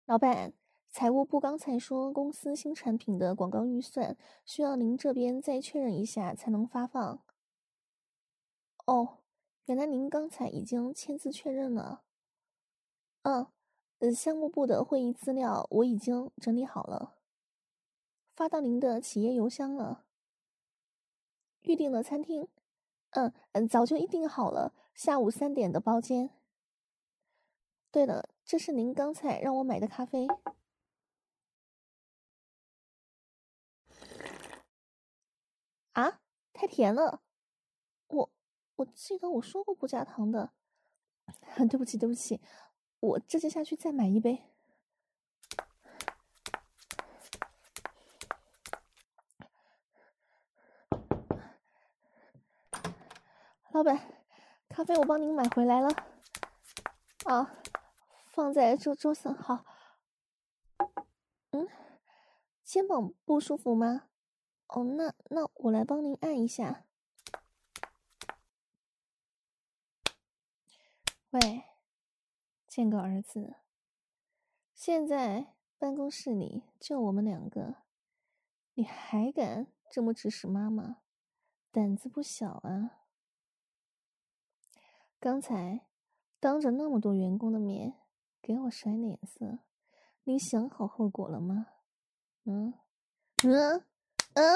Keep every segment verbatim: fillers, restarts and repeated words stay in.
老板，财务部刚才说公司新产品的广告预算需要您这边再确认一下才能发放。哦，原来您刚才已经签字确认了。嗯，呃，项目部的会议资料我已经整理好了，发到您的企业邮箱了。预定了餐厅，嗯嗯，早就预定好了，下午三点的包间。对了，这是您刚才让我买的咖啡。啊，太甜了。我我记得我说过不加糖的。对不起对不起，我这就下去再买一杯。老板，咖啡我帮您买回来了。啊，放在桌桌上。好。嗯，肩膀不舒服吗？哦，那那我来帮您按一下。喂，见个儿子，现在办公室里就我们两个，你还敢这么指使妈妈，胆子不小啊。刚才当着那么多员工的面给我甩脸色，你想好后果了吗？嗯嗯嗯，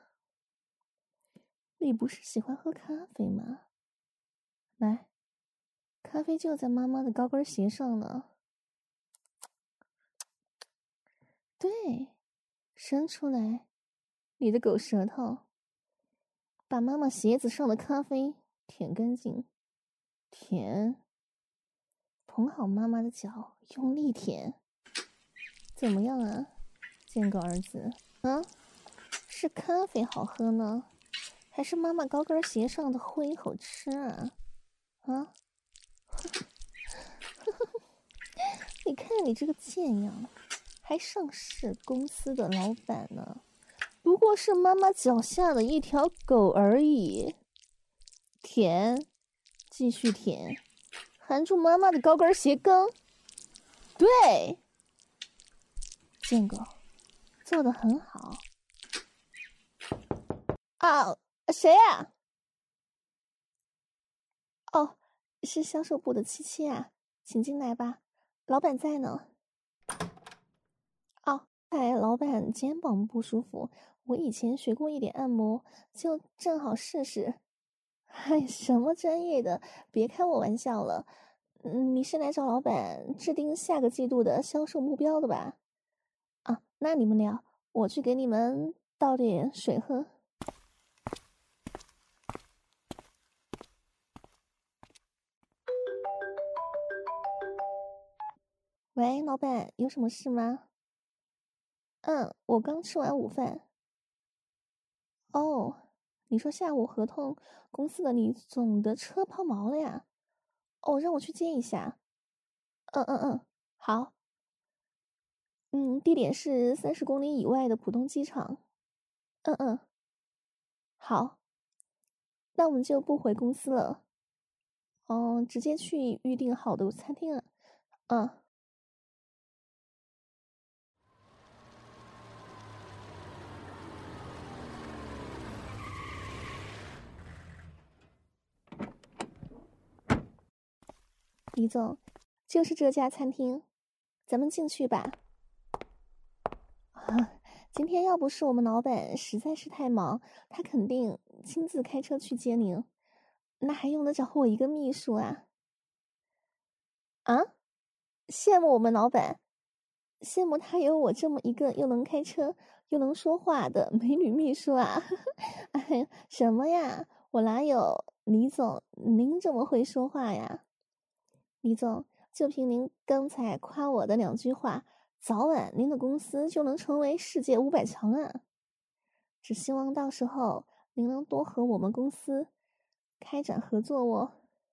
你不是喜欢喝咖啡吗？来，咖啡就在妈妈的高跟鞋上呢。对，伸出来你的狗舌头，把妈妈鞋子上的咖啡舔干净，舔，捧好妈妈的脚，用力舔。怎么样啊，见狗儿子？啊，是咖啡好喝呢，还是妈妈高跟鞋上的灰好吃啊？啊，你看你这个贱样，还上市公司的老板呢，不过是妈妈脚下的一条狗而已。舔，继续舔，含住妈妈的高跟鞋跟。对，贱狗，做得很好。啊，谁呀、啊？哦，是销售部的七七啊，请进来吧，老板在呢。哦，哎，老板肩膀不舒服，我以前学过一点按摩，就正好试试。嗨，什么专业的？别开我玩笑了。嗯，你是来找老板制定下个季度的销售目标的吧？啊，那你们聊，我去给你们倒点水喝。喂，老板，有什么事吗？嗯，我刚吃完午饭。哦，你说下午合同公司的李总的车抛锚了呀？哦，让我去接一下。嗯嗯嗯，好。嗯，地点是三十公里以外的浦东机场。嗯嗯，好，那我们就不回公司了。哦，直接去预定好的餐厅啊。嗯。李总，就是这家餐厅，咱们进去吧。啊，今天要不是我们老板实在是太忙，他肯定亲自开车去接您，那还用得着我一个秘书啊？啊，羡慕我们老板，羡慕他有我这么一个又能开车又能说话的美女秘书啊！哎，什么呀？我哪有李总您这么会说话呀？李总，就凭您刚才夸我的两句话，早晚您的公司就能成为世界五百强啊！只希望到时候您能多和我们公司开展合作哦。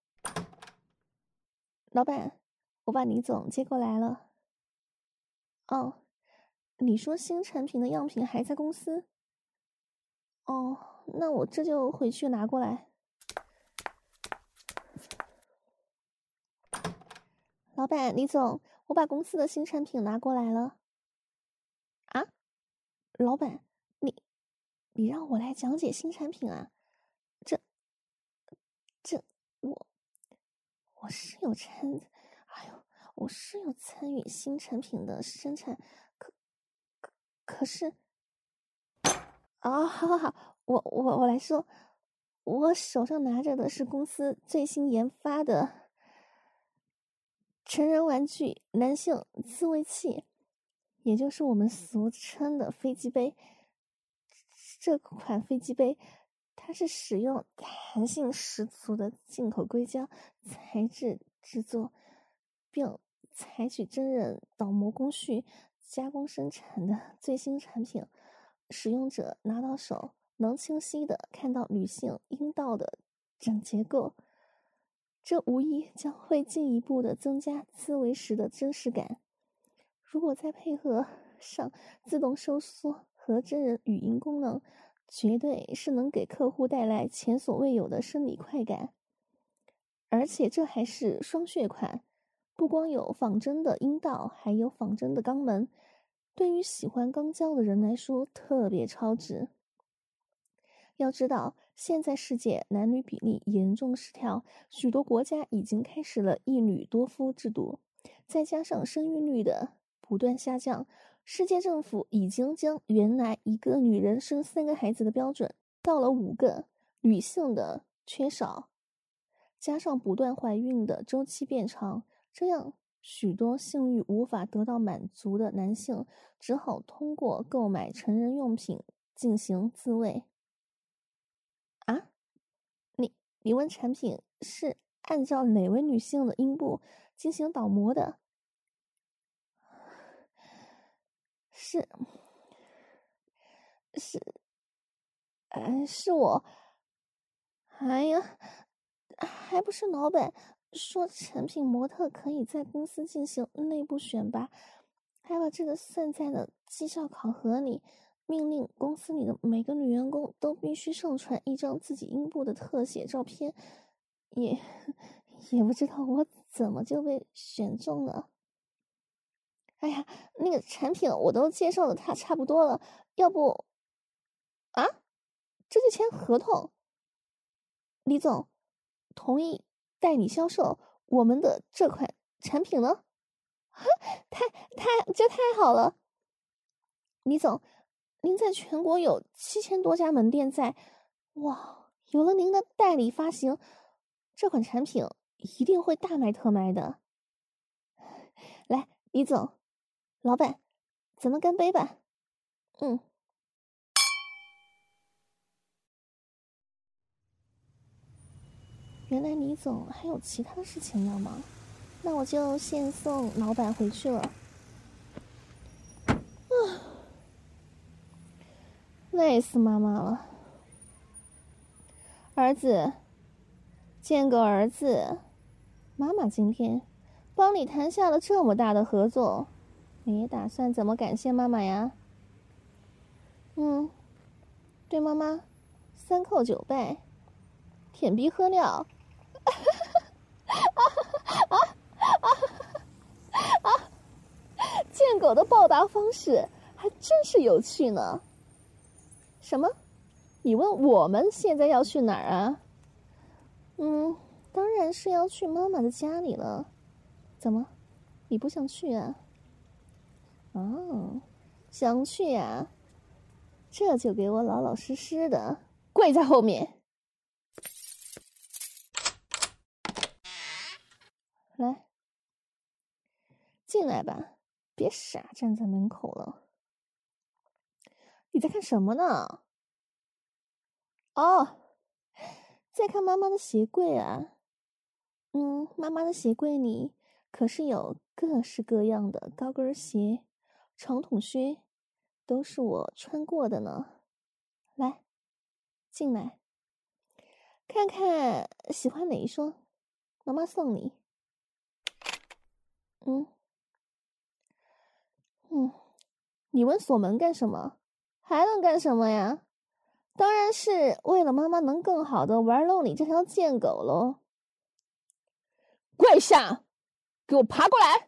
老板，我把李总接过来了。哦，你说新产品的样品还在公司？哦，那我这就回去拿过来。 老板，李总，我把公司的新产品拿过来了。啊？老板，你你让我来讲解新产品啊？这这我我是有参，哎呦，我是有参与新产品的生产，可可可是啊，好好好，我我我来说，我手上拿着的是公司最新研发的成人玩具男性自慰器，也就是我们俗称的飞机杯。这款飞机杯，它是使用弹性十足的进口硅胶材质制作，并采取真人倒模工序加工生产的最新产品。使用者拿到手能清晰地看到女性阴道的整结构，这无疑将会进一步的增加自慰时的真实感。如果再配合上自动收缩和真人语音功能，绝对是能给客户带来前所未有的生理快感。而且这还是双血款，不光有仿真的阴道，还有仿真的肛门，对于喜欢肛交的人来说特别超值。要知道，现在世界男女比例严重失调，许多国家已经开始了一女多夫制度，再加上生育率的不断下降，世界政府已经将原来一个女人生三个孩子的标准到了五个。女性的缺少，加上不断怀孕的周期变长，这样许多性欲无法得到满足的男性只好通过购买成人用品进行自慰。啊？你你问产品是按照哪位女性的阴部进行倒模的？是是，哎，是我。哎呀，还不是老板说产品模特可以在公司进行内部选拔，还把这个算在了绩效考核里，命令公司里的每个女员工都必须上传一张自己阴部的特写照片，也也不知道我怎么就被选中了。哎呀，那个产品我都介绍的差差不多了，要不啊，这就签合同？李总同意代理销售我们的这款产品呢？太太这太好了！李总，您在全国有七千多家门店在，哇，有了您的代理发行，这款产品一定会大卖特卖的。来，李总，老板，咱们干杯吧。嗯。原来李总还有其他事情要忙，那我就先送老板回去了。啊，累死妈妈了。儿子，见个儿子，妈妈今天帮你谈下了这么大的合作，你打算怎么感谢妈妈呀？嗯，对妈妈三叩九拜，舔鼻喝尿。啊啊啊！贱狗的报答方式还真是有趣呢。什么？你问我们现在要去哪儿啊？嗯，当然是要去妈妈的家里了。怎么，你不想去啊？哦，想去呀？这就给我老老实实的跪在后面。来，进来吧，别傻站在门口了。你在看什么呢？哦，在看妈妈的鞋柜啊。嗯，妈妈的鞋柜里可是有各式各样的高跟鞋、长筒靴，都是我穿过的呢。来，进来，看看喜欢哪一双，妈妈送你。嗯嗯，你问锁门干什么？还能干什么呀？当然是为了妈妈能更好的玩弄你这条贱狗喽！跪下， 给我爬过来！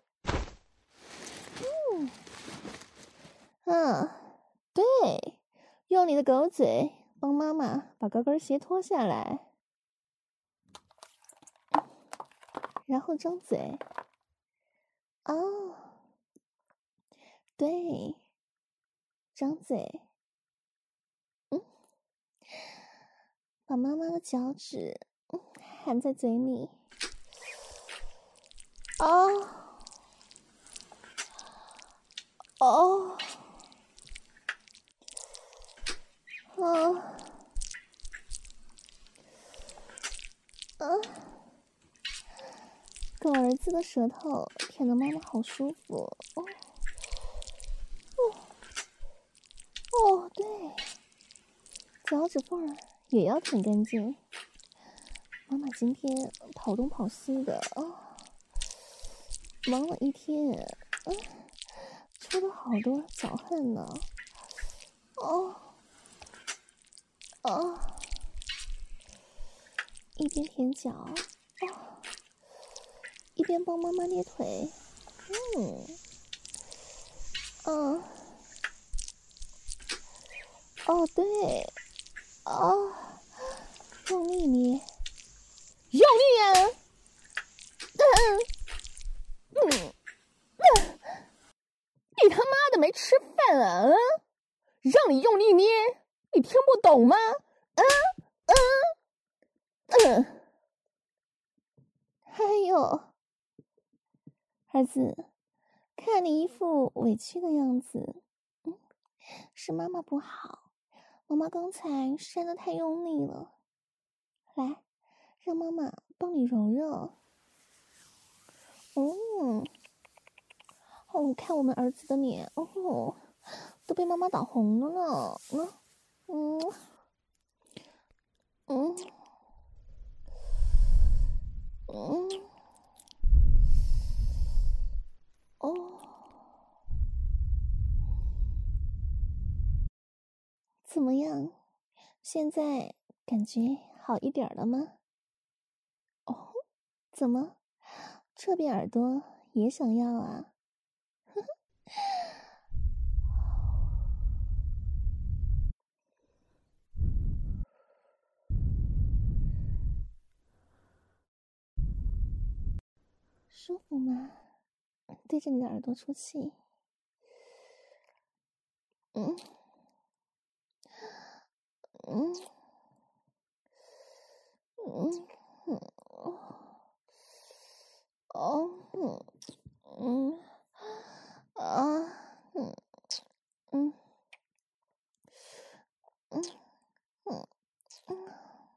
嗯，啊，对，用你的狗嘴帮妈妈把高跟鞋脱下来，然后张嘴。哦，对，张嘴。嗯，把妈妈的脚趾嗯含在嘴里。哦，哦，哦，嗯，狗儿子的舌头舔得妈妈好舒服。哦，哦，哦，对，脚趾缝儿也要舔干净。妈妈今天跑东跑西的哦，忙了一天，嗯，出了好多脚汗呢。哦，哦，一边舔脚，哦，一边帮妈妈捏腿。嗯，嗯，哦对，哦，用力捏， 用力啊！ 嗯嗯嗯， 你他妈的没吃饭啊！啊，让你用力捏，你听不懂吗？啊啊嗯，还有，儿子，看你一副委屈的样子，嗯，是妈妈不好，妈妈刚才扇得太用力了。来，让妈妈帮你揉揉。嗯，哦，看我们儿子的脸，哦，都被妈妈打红了呢。嗯嗯嗯，哦，怎么样？现在感觉好一点了吗？哦，怎么？这边耳朵也想要啊？舒服吗？对着你的耳朵出气。嗯嗯嗯嗯哦嗯嗯啊嗯嗯嗯嗯嗯，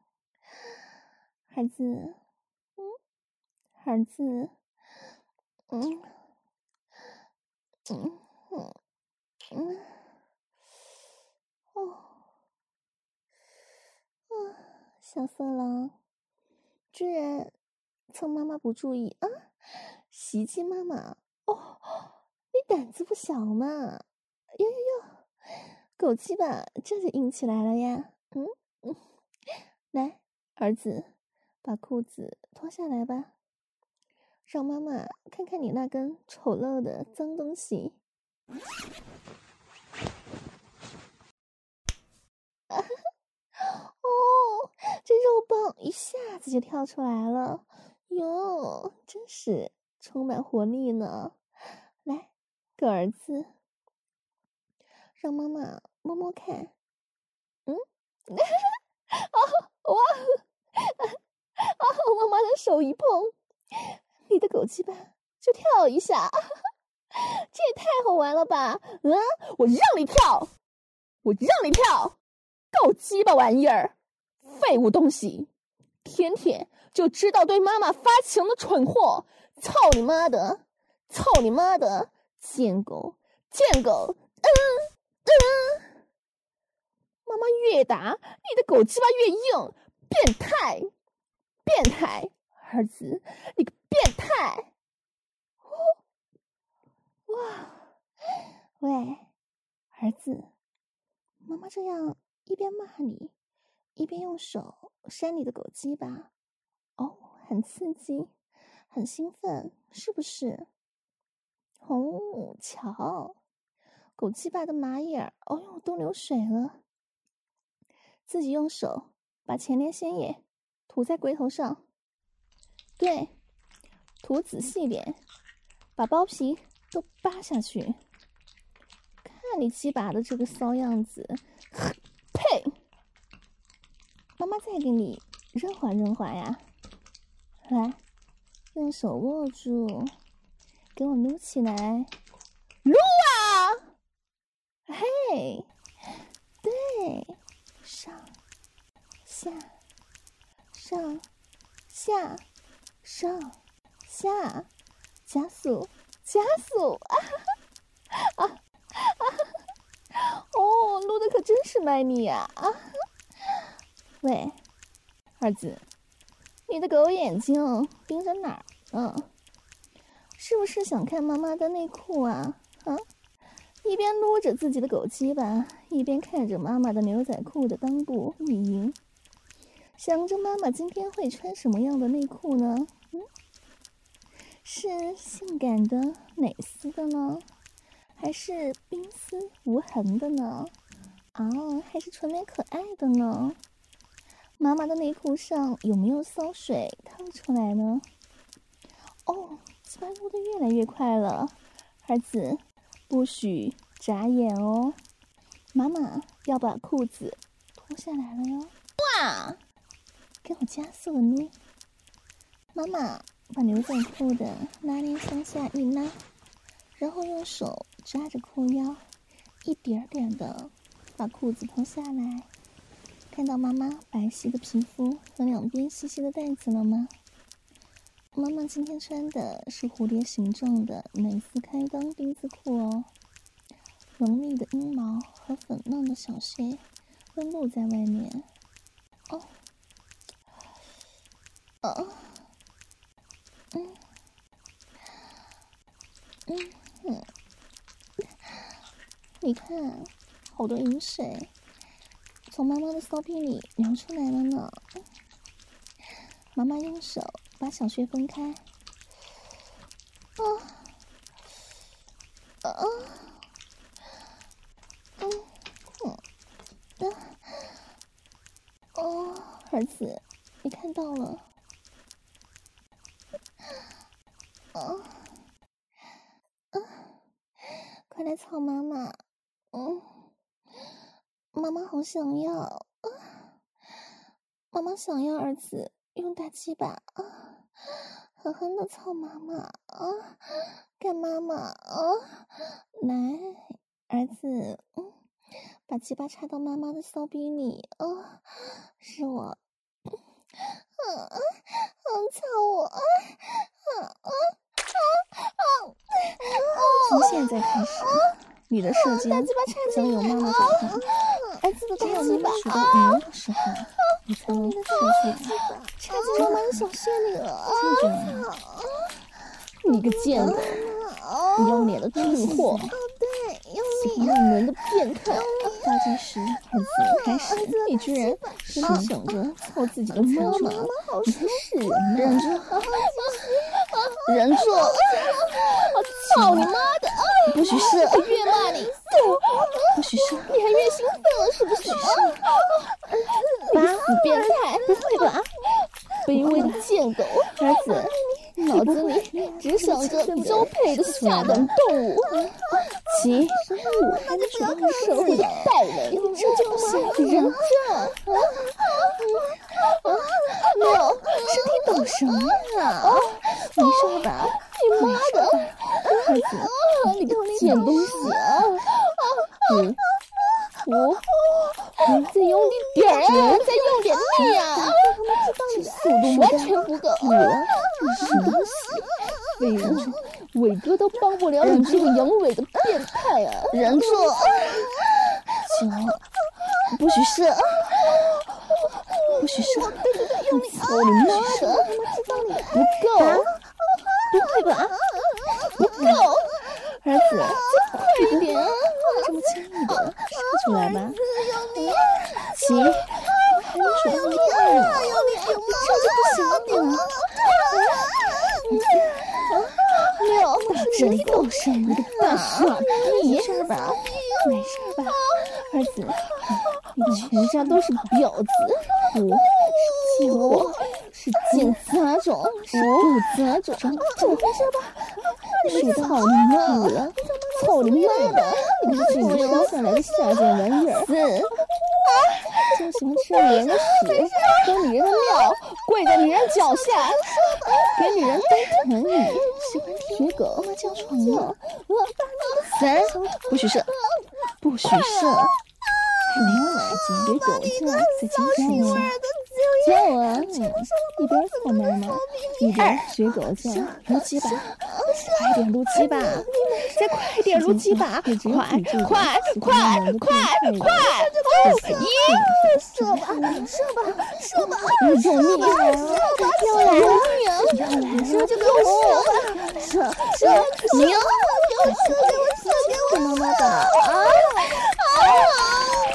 孩子，嗯，孩子，嗯嗯嗯嗯，哦，啊，小色狼，居然趁妈妈不注意啊，袭击妈妈！哦，你胆子不小嘛！哟哟哟，狗鸡巴这就硬起来了呀！嗯嗯，来，儿子，把裤子脱下来吧，让妈妈看看你那根丑陋的脏东西。啊哦，这肉棒一下子就跳出来了，哟，真是充满活力呢！来，狗儿子，让妈妈摸摸看。嗯，啊哇，啊！妈妈的手一碰，你的狗鸡巴就跳一下，这也太好玩了吧！啊， 我让你跳，我让你跳，狗鸡巴玩意儿，废物东西，天天就知道对妈妈发情的蠢货！ 操你妈的！操你妈的！贱狗，贱狗！嗯嗯， 妈妈越打你的狗鸡巴越硬，变态，变态，儿子，你个变态！ 哇，喂，儿子，妈妈这样一边骂你，一边用手扇你的狗鸡巴，哦，很刺激， 很兴奋，是不是？哦，瞧，狗鸡巴的马眼儿，哦呦，都流水了。自己用手把前列腺液涂在龟头上，对，涂仔细点，把包皮都扒下去。看你鸡巴的这个骚样子，呸！妈妈再给你润滑润滑呀，来，用手握住，给我撸起来，撸啊！嘿，对，上下上下上下，加速加速啊啊啊！哦，撸的可真是卖力呀！啊！喂，儿子，你的狗眼睛盯着哪儿呢？是不是想看妈妈的内裤啊？啊！一边撸着自己的狗鸡巴，一边看着妈妈的牛仔裤的裆部意淫，想着妈妈今天会穿什么样的内裤呢？嗯，是性感的蕾丝的呢，还是冰丝无痕的呢？啊，还是纯美可爱的呢？妈妈的内裤上有没有骚水淌出来呢？哦，鸡巴撸得越来越快了，儿子，不许眨眼哦。妈妈要把裤子脱下来了哟！哇，给我加速的撸。妈妈把牛仔裤的拉链向下一拉，然后用手抓着裤腰，一点点的把裤子脱下来。看到妈妈白皙的皮肤和两边细细的带子了吗？妈妈今天穿的是蝴蝶形状的蕾丝开裆丁字裤哦，浓密的阴毛和粉嫩的小穴都露在外面。哦，哦，嗯，嗯嗯，你看，好多饮水从妈妈的骚逼里流出来了呢。妈妈用手把小穴分开，啊啊嗯嗯嗯哦，儿子，你看到了？啊啊，快来操妈妈！嗯，妈妈好想要啊！妈妈想要儿子用大鸡巴啊，狠狠的操妈妈啊，干妈妈啊！来，儿子，嗯，把鸡巴插到妈妈的骚逼里啊，是我，嗯嗯嗯，操我啊啊啊啊！从现在开始，你的射精将由妈妈掌控。儿子的大鸡巴数到五的时候，你才能射出来，插进妈妈的小穴里了。记住了， 你个贱狗，你要脸的蠢货，喜欢男人的变态。 倒计时，儿子开始，你居然真的想着操自己的妈妈，你还是人吗？忍住，忍住！ 我操你妈的！ 不许射！ 我越骂你， 不许射！ 你还越兴奋了，是不是？你个死变态！ 不会吧？ 卑微的贱狗！ 儿子， 脑子里只想着交配的下等动物。 七、五，还没数到你社会的败类， 你这就不行，忍着。六，身体抖什么呀？没事吧？ 你妈的！ 儿子， 你个贱东西啊！五、五，再用力点儿啊！再用点力啊！这速度完全不够。 五，什么东西？ 废物，伟哥都帮不了你这个阳痿的变态啊！ 忍住！九，不许射！不许射！ 用力！操你妈的！不够！ 不会吧？ 不够！ 儿子， 再快一点啊！ 这么轻易的射出来吧？七，还没数到一二呢，你这就不行了。 这里搞什么大傻逼！ 没事吧？没事吧？儿子，你全家都是婊子，不是贱货，是贱杂种，是狗杂种，怎么回事吧？是操你妈的！操你妈的！你是自己生下来的下贱玩意儿！死！就喜欢吃女人的屎，喝女人的尿，跪在女人脚下，给女人当团女，喜欢舔狗，妈叫床了。三，不许射，不许射，还没有来，别狗叫，再坚持一下，叫啊！一边操妈妈，一边学狗叫，撸鸡巴，快点撸鸡巴，再快点撸鸡巴，快快快快快！一，射吧射吧射吧！用力，要来了，要来了，射就给我射吧，射射，牛，给我射，给我射，给我妈妈的啊啊！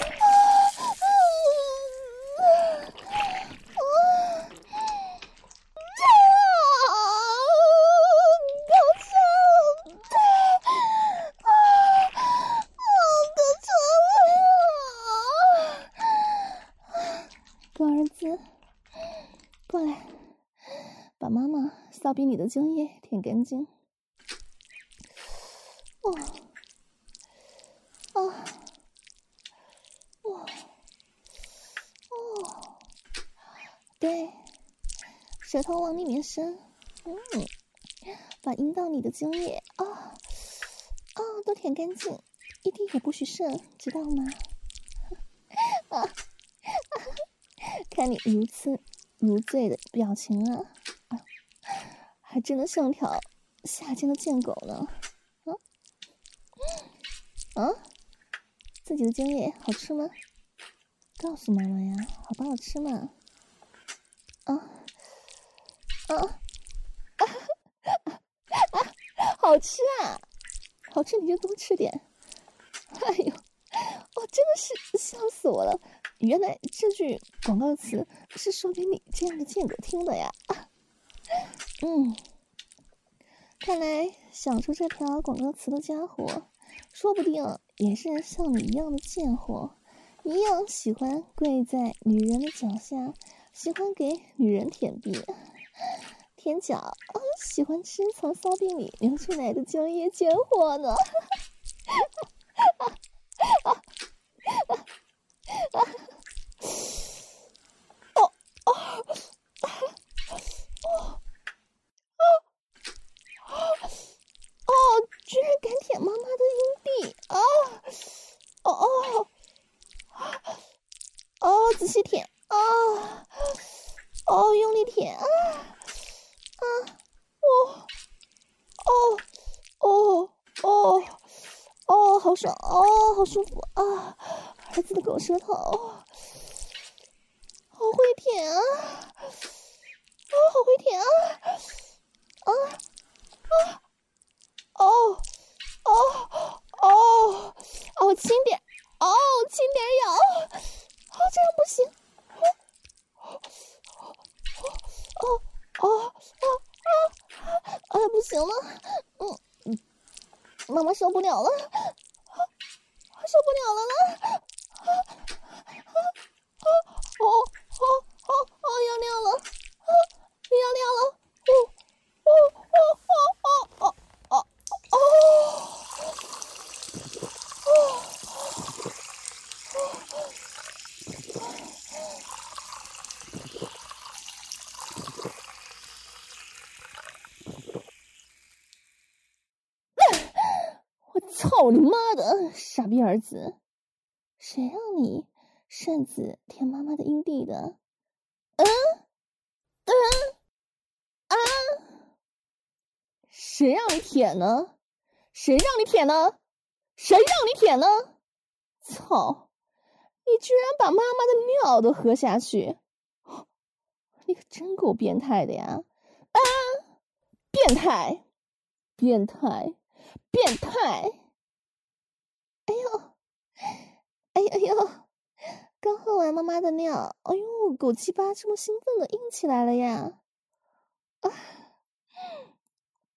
过来，把妈妈骚逼你的精液舔干净。哦，哦，哦，哦，对，舌头往里面伸，嗯，把阴道里的精液啊，哦，哦，都舔干净，一滴也不许剩，知道吗？啊，看你如此如醉的表情啊，啊，还真的像条下贱的贱狗呢。啊啊，自己的精液好吃吗？告诉妈妈呀，好不好吃嘛？啊啊啊啊啊！好吃啊，好吃你就多吃点。哎呦，我真的是笑死我了！原来这句广告词是说给你这样的贱狗听的呀！啊、嗯，看来想出这条广告词的家伙，说不定也是像你一样的贱货，一样喜欢跪在女人的脚下，喜欢给女人舔逼、舔脚，啊、喜欢吃从骚逼里流出来的精液贱货呢！啊啊啊啊！哦哦哦哦哦！居然敢舔妈妈的阴蒂啊！哦哦哦！仔细舔啊！哦，用力舔啊！啊！哦哦哦哦哦！好爽哦，好舒服啊！儿子的狗舌头，好会舔啊！哦，好会舔啊！啊啊！哦哦哦哦，轻点，哦，轻点咬，哦，这样不行，哦哦哦哦啊，不行了，嗯嗯，妈妈受不了了，受不了了啦！哦哦哦哦哦，要尿了，啊，要尿了，哦哦哦哦哦哦哦哦。我操你妈的，傻逼儿子！谁让你擅自舔妈妈的阴蒂的？嗯嗯啊！谁让你舔呢？谁让你舔呢？谁让你舔呢？操！你居然把妈妈的尿都喝下去，你可真够变态的呀！啊！变态！变态！变态！哎呦！哎呦哎呦！刚喝完妈妈的尿，哎呦，狗鸡巴这么兴奋的硬起来了呀！啊！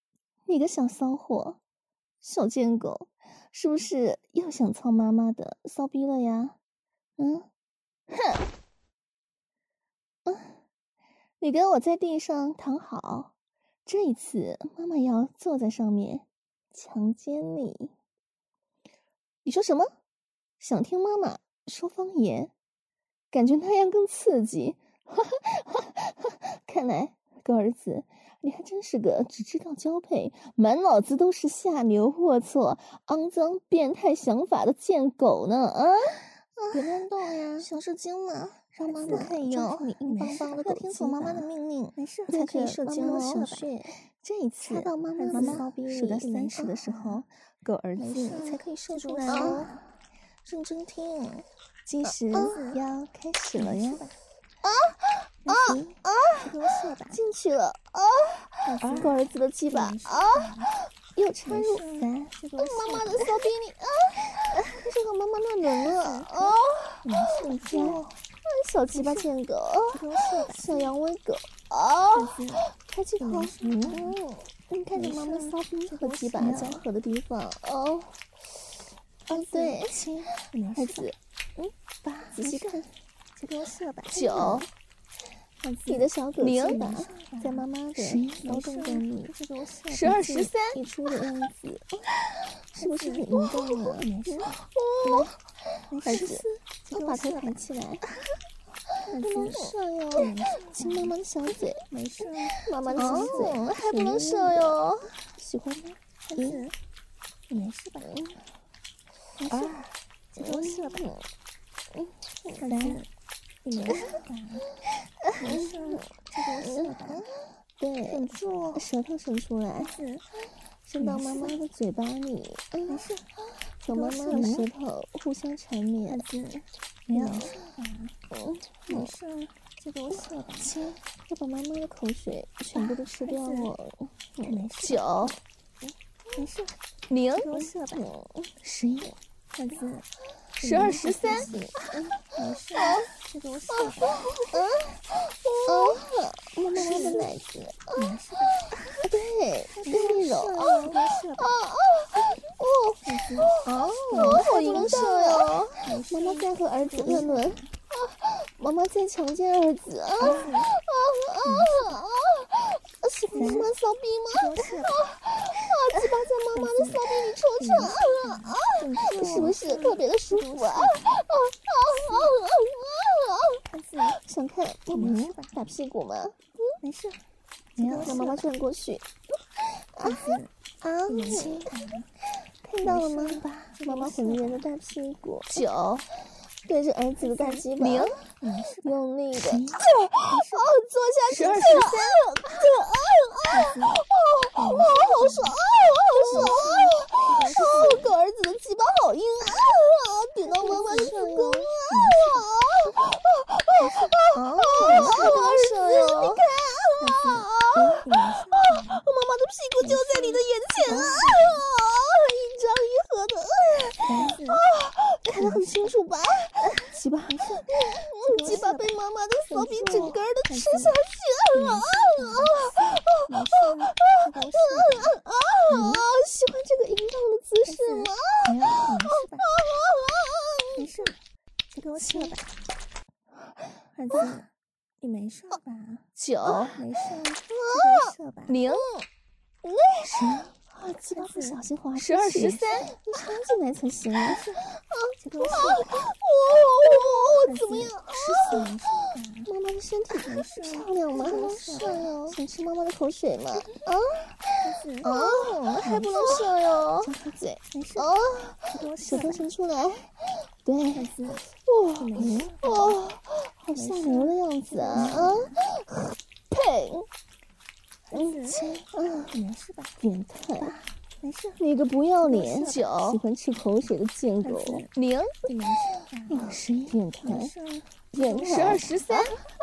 你个小骚货，小贱狗，是不是又想操妈妈的骚逼了呀？嗯，哼，嗯，你给我在地上躺好，这一次妈妈要坐在上面强奸你。你说什么？想听妈妈说方言？感觉那样更刺激。哈哈哈哈！看来狗儿子，你还真是个只知道交配、满脑子都是下流龌龊、肮脏、变态想法的贱狗呢！啊！别乱动呀，小射精嘛，让妈妈看有你硬邦邦的狗听从妈妈的命令，没事，才可以射精哦。小穴，这一次到妈妈的骚逼里，数到三十的时候，狗儿子才可以射出来哦。认真听，计时要开始了呀！啊啊啊！进去了啊！狗儿子的鸡巴啊，又插入三，妈妈的骚逼里啊！这个妈妈乱伦了啊！睡觉，小鸡巴贱狗，小羊威狗啊！开气口，嗯，看着妈妈骚逼和鸡巴交合的地方哦。啊，对，孩子，嗯，八，仔细看，再给我射吧。九，你的小狗鸡巴在妈妈的骚动中里，十二十三溢出的样子，是不是很淫荡啊？哦，孩子，我把头抬起来，不能射哟，亲妈妈的小嘴，没事，妈妈的小嘴还不能射哟，喜欢吗？孩子，你没事吧？二，再给我射吧。嗯，三，你没事吧？没事，再给我射吧。对，忍住，舌头伸出来，伸到妈妈的嘴巴里。没事，和妈妈的舌头互相缠绵。没有，嗯，没事，再给我射吧。七，要把妈妈的口水全部都吃掉了。没事。九，没事。零，给我射吧。十一。孩子，十二十三，没事，再给我射吧。嗯，哦，妈妈的奶子，没事吧？对，给你揉。哦哦哦，孩子，哦，好淫荡哟！妈妈在和儿子乱伦，妈妈在强奸儿子啊啊啊啊！是妈妈骚逼吗？啊，鸡巴在妈妈的骚逼里抽插啊啊！是不是特别的舒服啊？啊啊啊啊啊！想看妈妈打屁股吗？嗯，没事，没有，让妈妈转过去。啊啊！看到了吗？妈妈浑圆的大屁股。九。对着儿子的大鸡巴，用力的，哦，坐下去，十二十三，啊啊啊！哦，好爽啊，好爽啊！哦，狗儿子的鸡巴好硬啊，顶到妈妈的子宫啊！啊啊啊！好爽哟！你看啊啊！妈妈的屁股就在你的眼前啊！一张一合的，啊，看得很清楚吧？鸡巴，嗯，鸡巴被妈妈的骚逼整根儿的吃下去了啊啊啊啊啊啊！喜欢这个淫荡的姿势吗？啊啊啊！没事，再给我射吧，孩子，你没事吧？九，没事，再给我射吧。零，十。啊！鸡巴不小心滑出去，十二十三，你插进来才行啊！啊！这个我射吧，我我怎么样？十四，妈妈的身体漂亮吗？是哟，想吃妈妈的口水吗？啊！哦，还不能射哟！张开嘴，没事。哦，舌头伸出来，对，哇，哇，好下流的样子啊！啊，呸！嗯，亲，啊，没事吧？变态，没事。你个不要脸、九喜欢吃口水的贱狗。零，没事吧？十一，变态，变态。十二十三，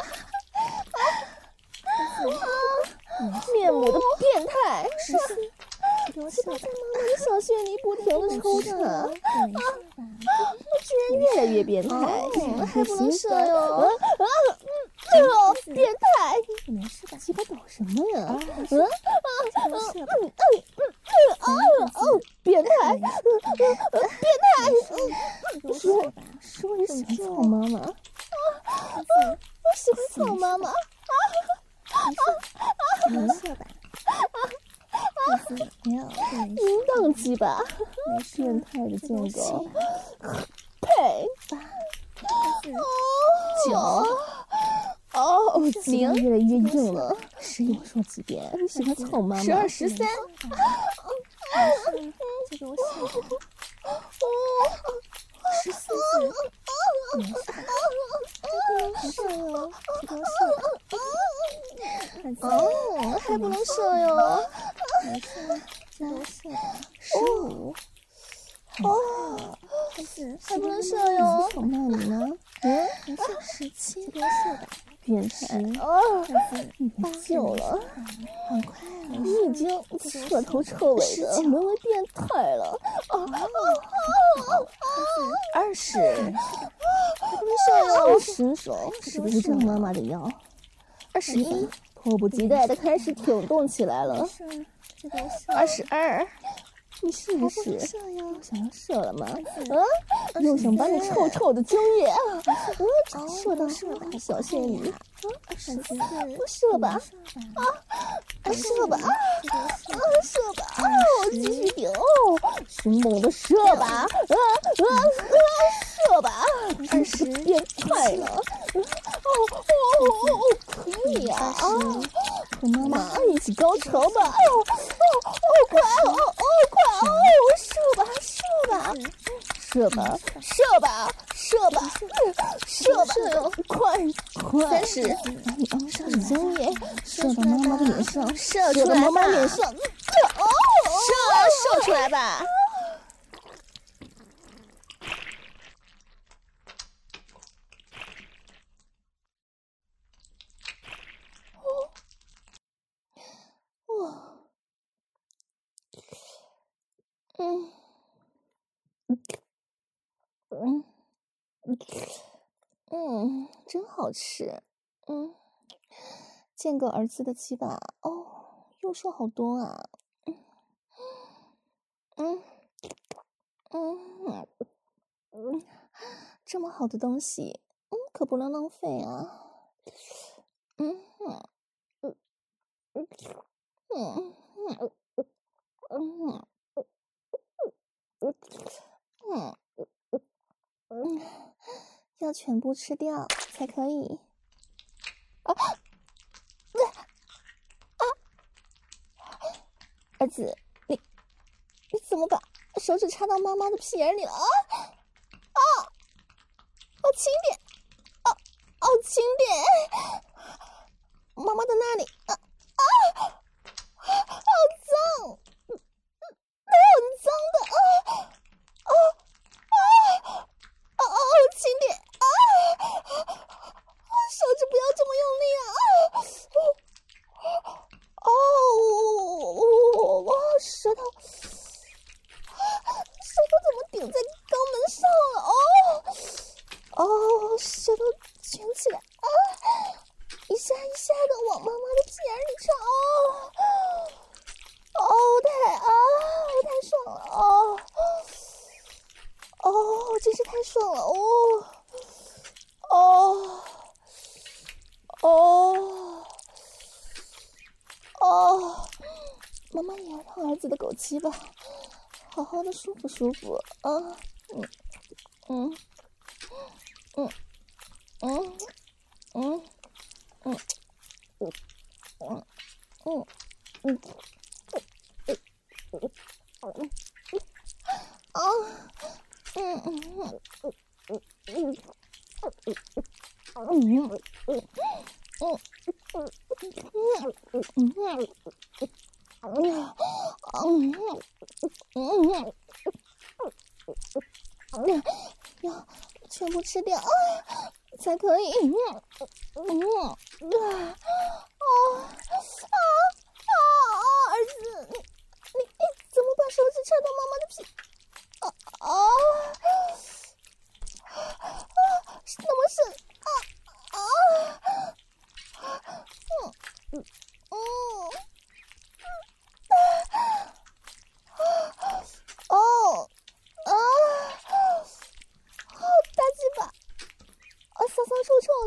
面目的变态。十四，鸡巴在妈妈的小穴里不停的抽插，啊，居然越来越变态，还不能射哟！啊啊！哦，变态！没事吧？鸡巴搞什么呀？嗯啊嗯嗯嗯变态！ 说说我喜欢草妈妈， 我喜欢草妈妈。 没事吧？没有， 淫荡鸡巴， 变态的贱狗， 呸！ 九， 哦， 鸡巴越来越硬了。十一，我说几遍？你喜欢草妈妈？ 十二、十三。 这个我喜欢。十四次，没事，没事哟，这个我喜欢。 哦，还不能射哟。 没事，这个我喜欢。十五，哦， 还不能射哟。 草妈你呢？嗯，没事，十七，这个我喜欢。变态！ 哦， 你别救了，好快啊！ 你已经彻头彻尾的沦为变态了。啊啊啊！ 二十， 不能射哟。 伸手，是不是这妈妈的腰？ 二十一，迫不及待的开始挺动起来了。二十二， 你试一试， 想要射了吗？啊，又想把你臭臭的精液啊！我射到射到小仙女啊！十四，不射吧？啊，射吧！啊，射吧！啊，我继续顶，凶猛的射吧！啊啊啊！射吧！二十，变态了！哦哦哦哦，可以啊！啊，和妈妈一起高潮吧！哦哦哦，快！哦哦快！哦，射吧！射吧！射吧！射吧！射吧！射吧！快快！三十，把你昂上的精液射到妈妈的脸上，射到妈妈脸上，哦，射射出来吧！哦，嗯，嗯，嗯，真好吃。嗯，见个儿子的鸡巴，哦，又瘦好多啊。嗯，嗯，嗯，这么好的东西，嗯，可不能浪费啊。嗯嗯嗯嗯嗯嗯嗯嗯嗯，要全部吃掉才可以。啊！啊！儿子，你你怎么把手指插到妈妈的屁眼里了？啊啊！哦，轻点！哦哦，轻点！妈妈的那里啊啊！好脏！很脏的啊啊啊！哦哦，轻点啊！手指不要这么用力啊！哦，哇，舌头，舌头怎么顶在肛门上了？哦哦，舌头卷起来啊！一下一下的往妈妈的屁眼里插哦！哦，太啊，太爽了哦！哦，真是太爽了哦！哦哦哦，妈妈也要烫儿子的狗鸡吧，好好的舒服舒服啊！嗯嗯嗯嗯嗯嗯嗯嗯嗯嗯嗯啊嗯嗯嗯嗯嗯嗯嗯要全部吃掉才可以。啊啊啊！儿子，你你你怎么把手指插到妈妈的屁？啊啊啊！那么深啊啊！嗯嗯嗯哦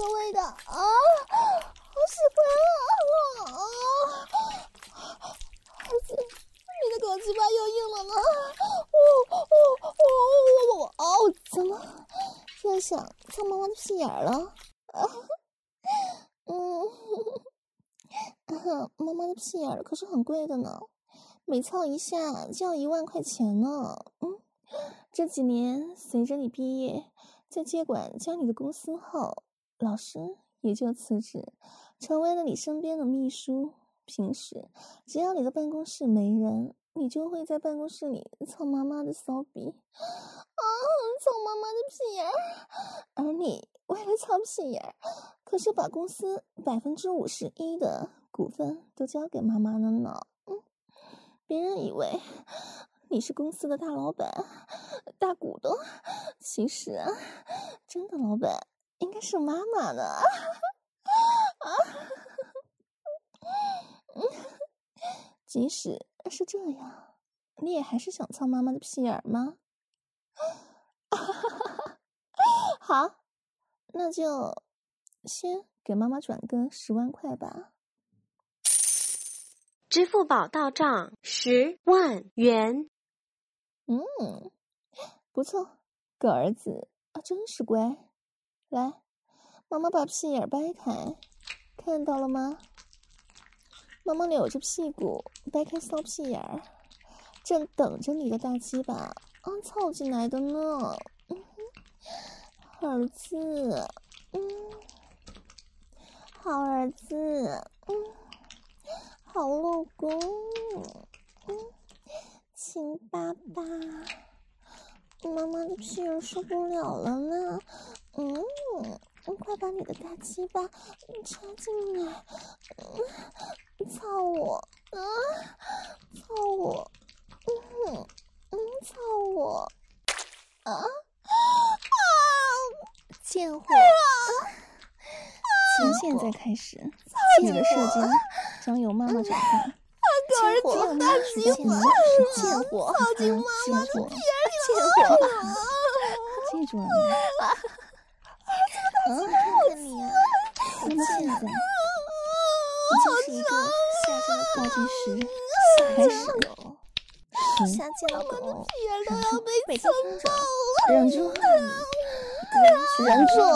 的味道啊，好喜欢啊！啊，儿子，你的狗鸡巴又硬了呢！哦哦哦哦哦哦！怎么又想操妈妈的屁眼了？啊，嗯，啊，妈妈的屁眼可是很贵的呢，每操一下就要一万块钱呢。嗯，这几年随着你毕业，在接管家里的公司后，老师也就辞职，成为了你身边的秘书。平时只要你的办公室没人，你就会在办公室里操妈妈的骚逼啊，操妈妈的屁眼儿。而你为了操屁眼儿，可是把公司百分之五十一的股份都交给妈妈了呢。嗯，别人以为你是公司的大老板、大股东，其实啊，真的老板应该是妈妈呢。啊，即使是这样，你也还是想操妈妈的屁眼儿吗？好，那就先给妈妈转个十万块吧。 支付宝到账十万元。 嗯，不错，狗儿子啊，真是乖。来，妈妈把屁眼掰开，看到了吗？妈妈扭着屁股掰开骚屁眼儿，正等着你的大鸡巴啊凑进来的呢。嗯，儿子，嗯，好儿子，嗯，好老公，嗯，亲爸爸。妈妈的屁眼受不了了呢，嗯，快把你的大鸡巴插进来，嗯，操我啊，操我，嗯嗯，操我啊啊！贱货！从现在开始，你的射精将由妈妈掌控。狗儿子大鸡巴，贱货！操进妈妈的屁眼里了！贱货！记住了没？嗯，看看你啊，那么现在，你就是一个下贱的倒计时开始狗，下贱的狗，每天听着，忍住，忍住，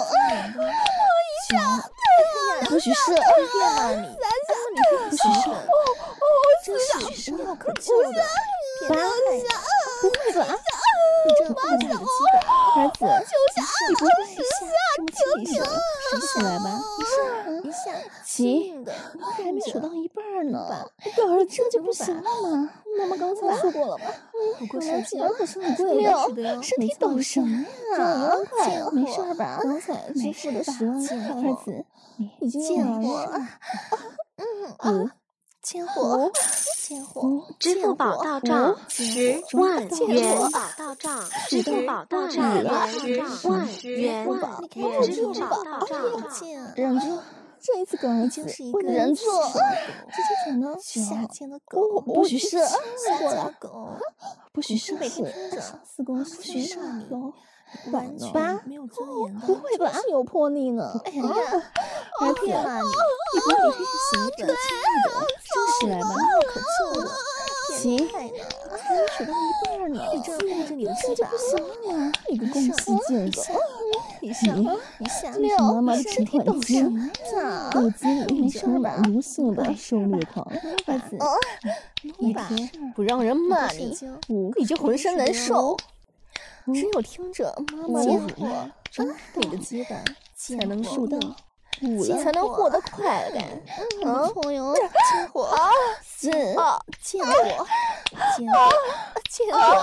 九，不许射，骗了你，不许射，真是无药可救的，八，不会吧？你这护你的鸡巴，儿子，你不会下这么轻易射，数起来吧，一下，一下，七，还没数到一半呢，狗儿这就不行了吗？妈妈刚才说过了吧？不过射精可是很贵的，身体抖什么呀？没事吧？刚才支付的十万块，儿子，已经用完了。嗯，贱货，贱货， 支付宝到账十万元，到账，支付宝到账十万元，支付宝到账， 忍住，这一次狗儿子，忍住，直接转到下贱的狗，不许射，过来，不许射，四公不许射你。完全没有尊严的，不会吧？是有魄力呢！哎呀，儿子，你不会行的，轻易的，收起来吧，可救了！行，还没数到一半呢，你这护着你的鸡巴不行了吗？你个公鸡贱狗！一下一下，这是妈妈的提款机，狗子里没充满无性的受虐狂。儿子，一天不让人骂你，你就浑身难受。只有听着妈妈的辱骂，你的鸡巴才能受到五了，才能获得快感。嗯，错哟，贱货，四，贱货，贱货，贱货，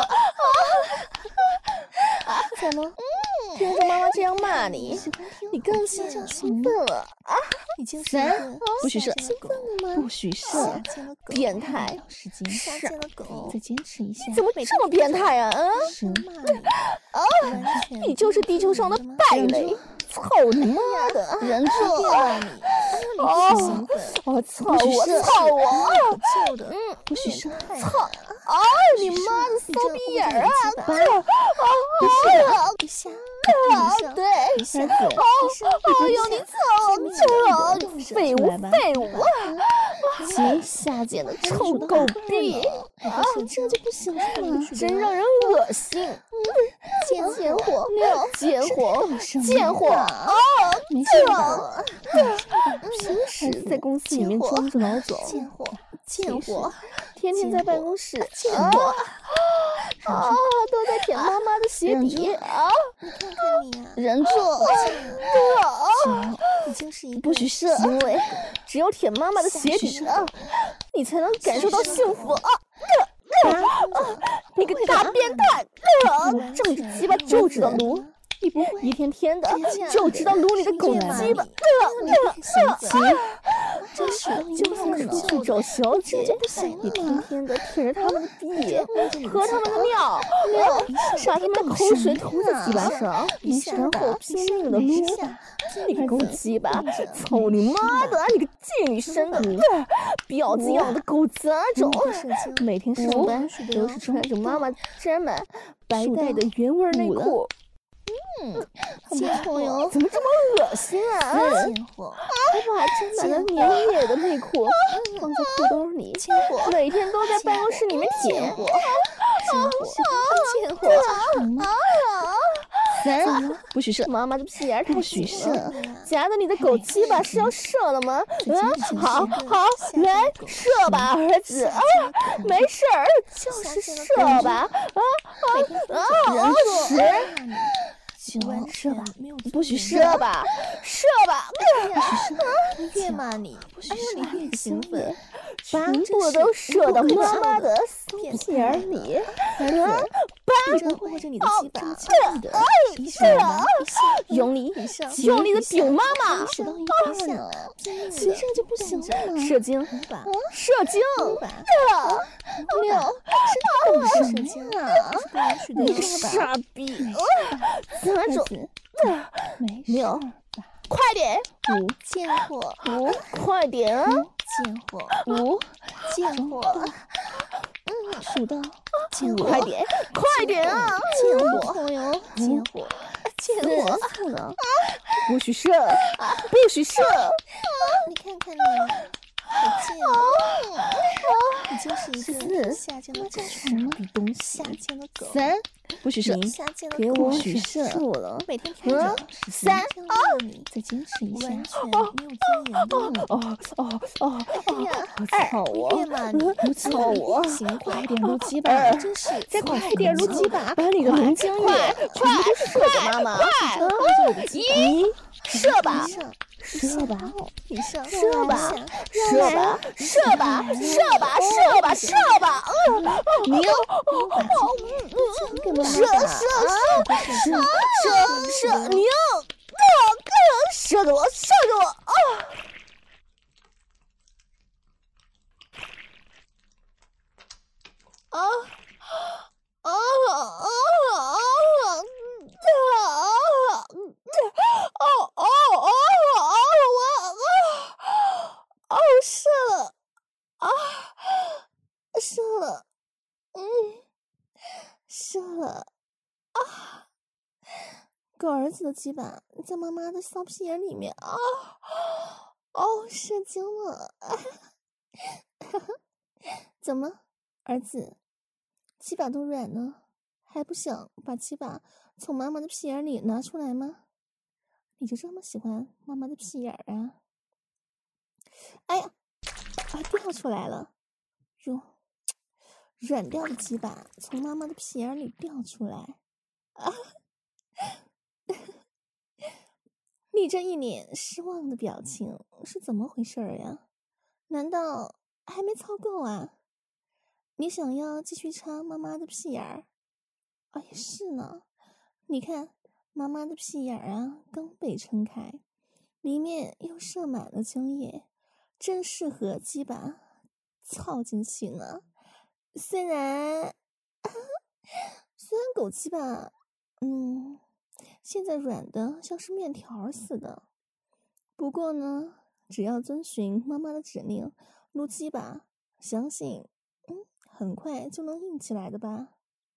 怎么？听着妈妈这样骂你，你更心上兴奋了啊！三，不许射，兴奋了吗？不许射，变态！是，再坚持一下。怎么这么变态啊？啊！啊！你就是地球上的败类！操你妈的！忍住！哦，我操！我操我！嗯，不许射！操！啊！你妈的骚骚逼眼儿啊！ 爸， 一下， 啊，对， 一下， 儿子， 哎呦，你操！这废物，废物！ 急下贱的臭狗逼！啊，这就不行了吗？ 真让人恶心！ 贱贱货， 贱货，贱货！啊！ 没事吧？平时在公司里面装着老总， 贱货，贱货， 天天在办公室，贱货啊，都在舔妈妈的鞋底啊！ 你看看你啊， 忍住！ 你就是一不许射，因为只有舔妈妈的鞋底啊，你才能感受到幸福啊！你个大变态！正着鸡巴就知道撸，你不会一天天的就知道撸你的狗鸡巴！ 这是就算是去找小姐，也天天的舔着他们的逼，喝他们的尿，把他们的口水涂在鸡巴上，然后拼命的撸。你个狗鸡巴，操你妈的！你个妓女生的，婊子养的狗杂种！每天上班都是穿着妈妈沾满白带的原味内裤。嗯，很不错哟，怎么这么恶心啊？ 贱货， 还把沾满了粘液的内裤放在裤兜里，每天都在办公室里面舔。 贱货，贱货， 三，不许射！妈妈的屁眼太许射，夹的你的狗鸡巴是要射了吗？啊，好好，来射吧，儿子啊，没事儿，就是射吧，啊啊啊！十。九，射吧，不许射吧，射吧！ 你越骂你，哎呦，你越兴奋， 全部都射到妈妈的屁眼里，啊！ 八个握着你的鸡巴， 射啊！用力，用力的顶妈妈！ 射到一半呢， 其实这就不行了吗？射精，射精， 六，射精啊！ 你个傻逼！哪种？六，快点！五， 贱货！ 五，快点啊！ 贱货！ 五， 贱货！ 嗯，数到，快点，快点啊！ 贱货！贱货！贱货！ 不能，不许射！不许射！ 你看看你，好贱啊！你就是一个下贱的狗， 什么东西？ 下贱的狗！ 三，不许射！ 下贱的给狗！ 我许射！ 每天舔着三， 你再坚持一下！ 完全没有尊严的哦哦哦！ 哎呀， 操我！ 越骂你， 操我！ 快点撸鸡巴！ 真是再快点撸鸡巴！把你的龙精液全部都射给妈妈！快！一，射吧！射吧！ 你上射吧！射吧！射吧！射吧！射吧！射吧！牛！射射射射射牛！射给我！射给我！啊！啊啊啊啊啊！哦哦哦哦！我哦射了啊！射了，嗯，射了啊！狗儿子的鸡巴在妈妈的骚屁眼里面啊！哦，射精了！怎么，儿子，鸡巴都软了，还不想把鸡巴从妈妈的屁眼里拿出来吗？你就这么喜欢妈妈的屁眼儿啊？哎呀，啊，掉出来了！哟，软掉的鸡巴从妈妈的屁眼里掉出来啊！你这一脸失望的表情是怎么回事呀？难道还没操够啊？你想要继续插妈妈的屁眼儿？哎，是呢，你看妈妈的屁眼儿啊，刚被撑开，里面又射满了精液，真适合鸡巴操进去呢。虽然，虽然狗鸡巴，嗯，现在软的像是面条似的，不过呢，只要遵循妈妈的指令撸鸡巴，相信，嗯，很快就能硬起来的吧。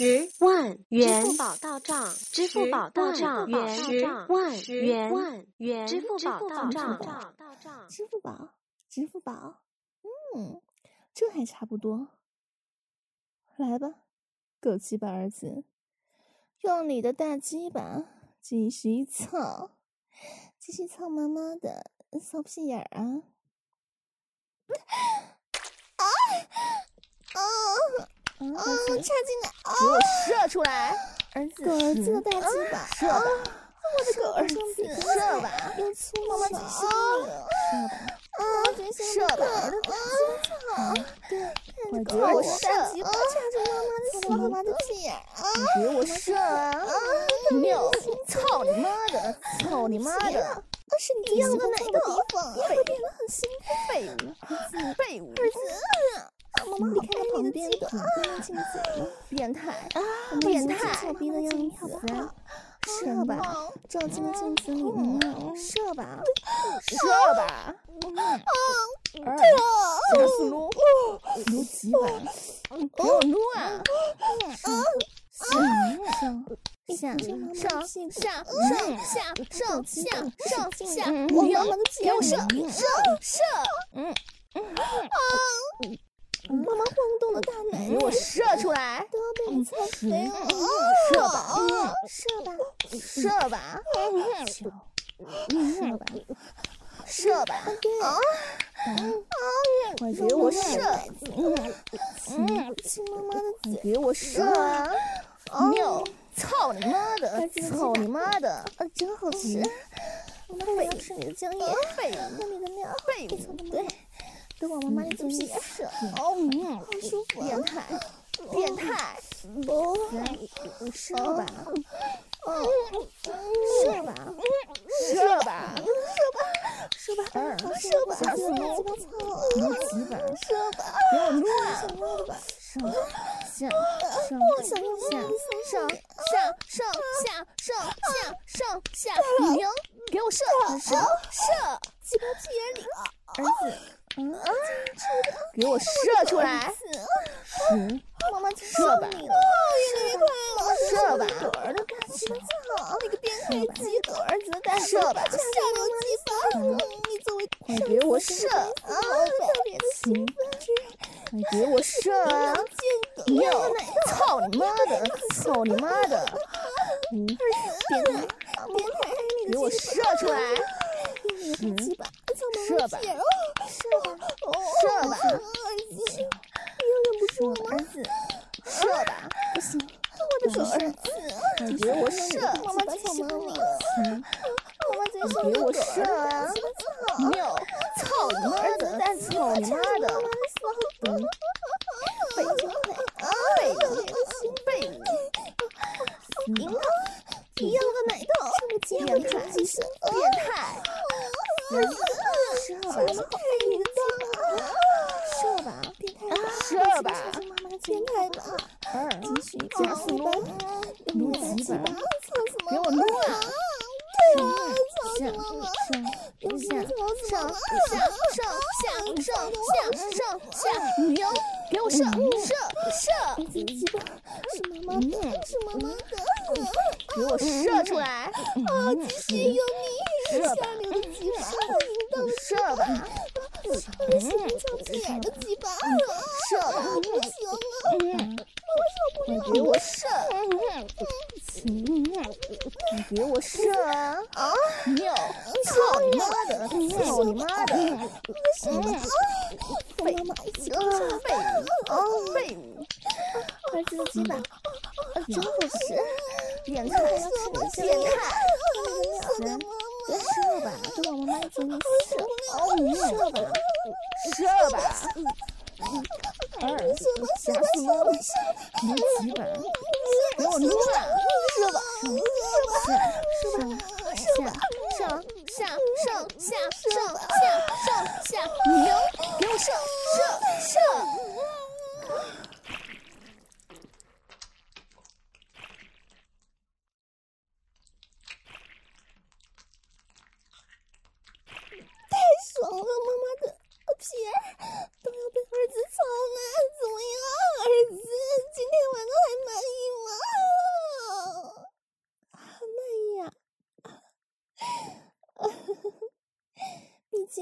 十万元，支付宝到账，支付宝到账，十万元，万元，支付宝到账， 支付宝，支付宝，嗯，这还差不多。来吧，狗鸡巴儿子，用你的大鸡巴继续操，继续操妈妈的骚屁眼儿啊！啊啊啊！插进来，给我射出来！儿子，狗儿子的大鸡巴，射吧！我的狗儿子，射吧！又粗妈妈嘴上了，射吧！啊，射吧！啊，对，快给我射！啊，插住妈妈的妈妈的屁眼啊！给我射啊！尿！操你妈的！操你妈的！那是你要的哪个地方？你会变得很兴奋，废物！废物！儿子。妈妈，你看看旁边的镜子，变态啊！变态，臭逼的样子啊！射吧，照进了镜子里面，射吧，射吧！二，加速撸，撸几把，给我撸啊！上上上上上上下上下上下，我妈妈的给我射射射！嗯嗯啊！妈妈晃动的大奶，给我射出来！都要被你操肥了！射吧，射吧，射吧，射吧，射吧！啊啊！快给我射！嗯，亲妈妈的嘴，快给我射啊！尿！操你妈的！操你妈的！啊，真好吃！我要吃你的浆液，喝你的尿，对。都往妈妈的嘴里射，哦，好舒服！变态，变态！哦，射吧，哦，射吧，射吧，射吧，射吧，二，射吧，加速撸，撸几把，射吧，给我撸啊！上下上下上上上下上下上下，零，给我射射射，鸡巴屁眼里，儿子。嗯啊！给我射出来！十，妈妈射吧！越来越快了！射吧！狗儿的大鸡巴操！那个变态鸡狗儿子的大射吧！下流鸡巴！你作为快给我射啊！特别的兴奋！快给我射啊！尿！操你妈的！操你妈的！嗯，变态！变态！给我射出来！用你的大鸡巴射吧！射吧，射吧，儿子，你又忍不住了吗？儿子，射吧，不行，我的狗儿子，快给我射！妈妈最喜欢你了，妈妈最喜欢给我射啊！尿，操你妈的，操你妈的，废物，废物，废物，赢了，你要的奶头，变态，变态。儿子，射吧！我们好爱你的鸡巴，射吧！变态吧！射吧！妈妈的变态吧！二，继续加速撸，撸几把，给我撸啊！对啊，操死妈妈！上下上下上下上下上下，零，给我射射射！鸡巴是妈妈的，是妈妈的，给我射出来！啊，继续用你下流的鸡巴！射吧，我喜欢操屁眼的鸡巴，射吧，不行了，我受不了，给我射，你给我射啊！啊，尿，操你妈的，操你妈的，不行了，废物，废物，啊，废物，儿子的鸡巴，真好吃，变态，变态，三。射吧，都往妈妈嘴里射！哦，射吧，射吧！二，加速撸，撸几把，给我撸啊！射吧，射吧，射吧，上下上下上下上下，零，给我射射射！爽了，妈妈的屁儿都要被儿子操了，怎么样，儿子？今天晚上还满意